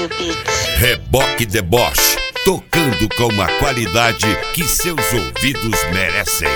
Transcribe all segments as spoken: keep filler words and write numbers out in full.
Hélio Beats. Reboque Deboche, tocando com a qualidade que seus ouvidos merecem.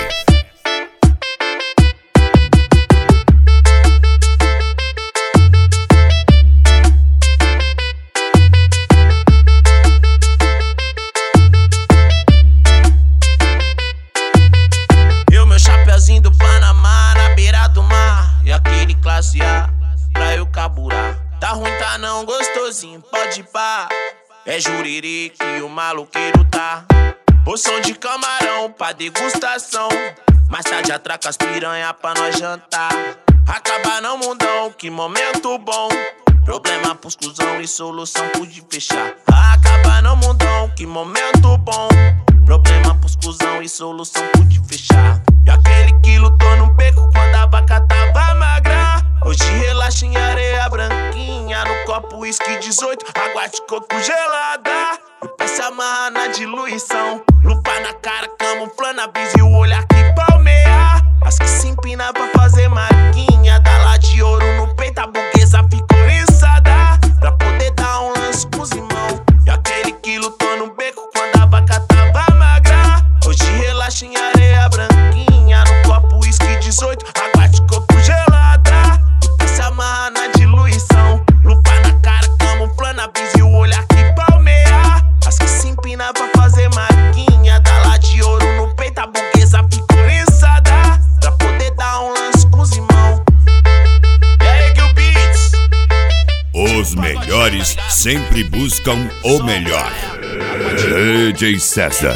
Eu, meu chapeuzinho do Panamá, na beira do mar, e aquele classe A, pra eu carburar. Tá ruim, tá não, gostosinho, pode ir pá. É juriri que o maloqueiro tá. Porção de camarão pra degustação. Mais tarde atraca as piranha pra nós jantar. Acabar não, mundão, que momento bom. Problema pros cuzão e solução pude fechar. Acabar não, mundão, que momento bom. Problema pros cuzão e solução pude fechar. E aquele que lutou no beco quando a vaca tava magra, hoje relaxa em areia branquinha, no copo uísque dezoito, água de coco gelada. E pra se amarrar na diluição, lupa na cara, camuflando a brisa e o olhar que palmeia. As que se empina pra fazer marquinha, dá lá de ouro no peito, a burguesa ficou oriçada, pra poder dar um lance com os irmãos. E aquele que lutou no beco quando a vaca tava magra, hoje relaxa em areia branquinha, no copo uísque dezoito, água de coco gelada. Se amarra na diluição, lupa na cara, camuflando a brisa e o olhar que palmeia. As que se empina pra fazer marquinha, dá lá de ouro no peito, a burguesa ficou oriçada, pra poder dar um lance com os irmãos. E aí, Hélio Beats? Os melhores sempre buscam o melhor. D J César.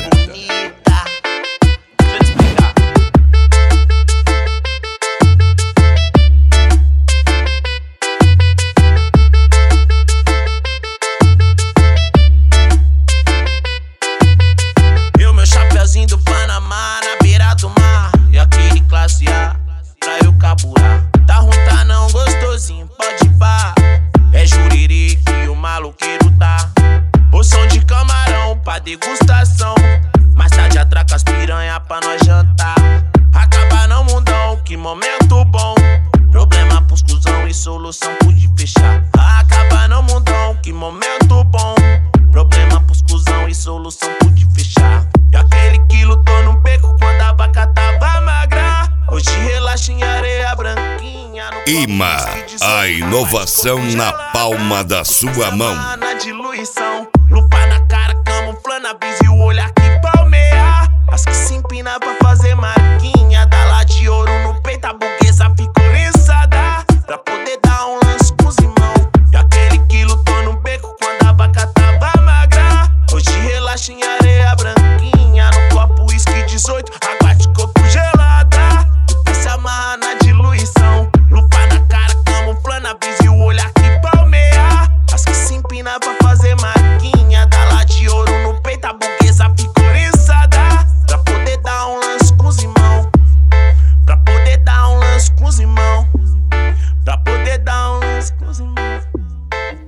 Do Panamá, na beira do mar, e aquele classe A, pra eu carburar. Tá ruim, tá não, gostosinho, pode ir pá. É juriri que o maloqueiro tá. Porção de camarão pra degustação. Mais tarde atraca as piranha pra nós jantar. Acabar não, mundão, que momento bom. Problema pros cuzão e solução pude fechar. Acabar não, mundão, que momento bom. Problema pros cuzão e solução pude fechar. E aquele que lutou no beco quando a vaca tava magra, hoje relaxa em areia branquinha. Ima, a inovação na palma da sua mão. Na diluição, lupa na cara, camuflando a brisa e o olhar que palmeia. As que se empina pra fazer marquinha, dá lá de ouro no peito, a burguesa ficou oriçada, pra poder dar um lance com os irmãos. E aquele que lutou no beco quando a vaca tava magra, hoje relaxa em areia branquinha, no copo uísque dezoito, água de coco gelada. E se amarra na diluição, lupa na cara, camuflando a brisa e o olhar que palmeia. As que se empina pra fazer marquinha, dá lá de ouro no peito, a burguesa ficou